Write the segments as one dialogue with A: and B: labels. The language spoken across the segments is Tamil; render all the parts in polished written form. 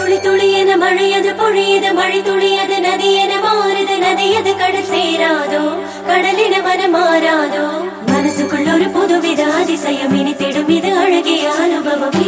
A: துளி துளி என மழையது பொழியது மழை துளியது நதி என மாறுது நதியது கடல் சேராதோ கடலின மனம் மாறாதோ மனசுக்குள்ள ஒரு புதுவித அதிசயம் இனித்திடும் இது அழகிய அனுபவம்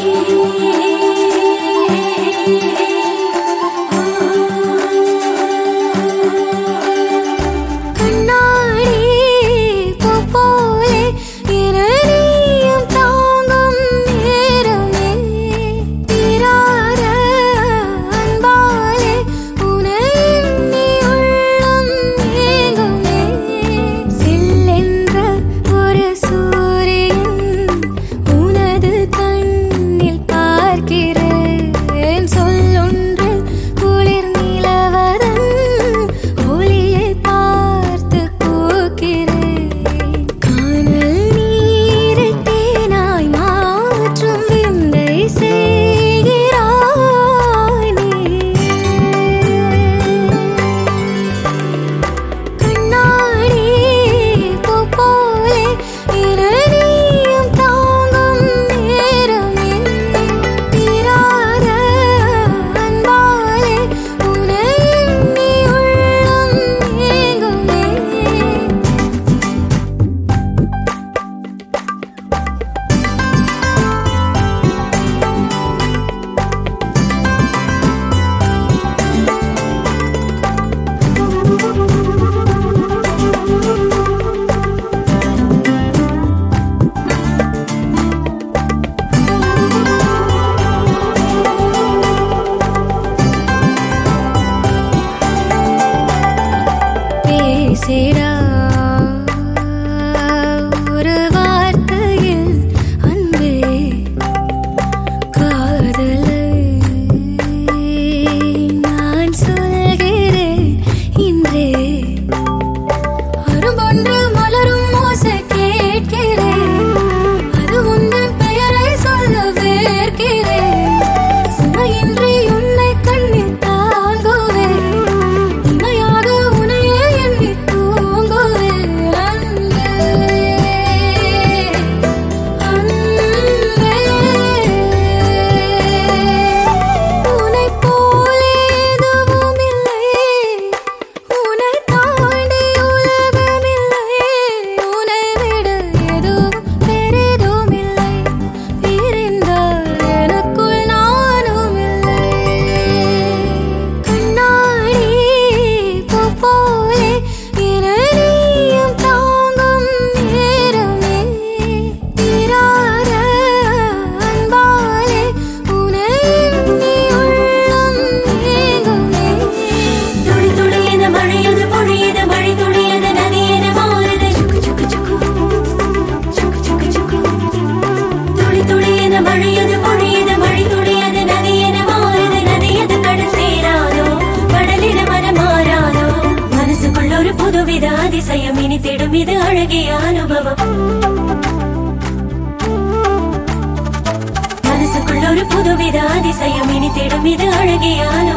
A: சேரா ஒரு வார்த்தையில் அன்பே காதலை நான் சொல்கிறேன் இன்றே அரும்பொன்று மலரும் மோசை கேட்கிறேன் அது உந்தன் பெயரை சொல்ல வேர்க்கிறேன் சுமையின்றி உன்னை கண்ணில் தாங்குவேன் இமையாக உனையே எண்ணி மழையது பொழியது மழை துளியது நதி என மாறுது நதியது கடல் சேராதோ கடலின மனம் மாறாதோ மனசுக்குள்ள ஒரு புதுவித அதிசயம் இனித்திடும் இது அழகிய அனுபவம் மனசுக்குள்ள ஒரு புதுவித அதிசயம் இனித்திடும் இது அழகிய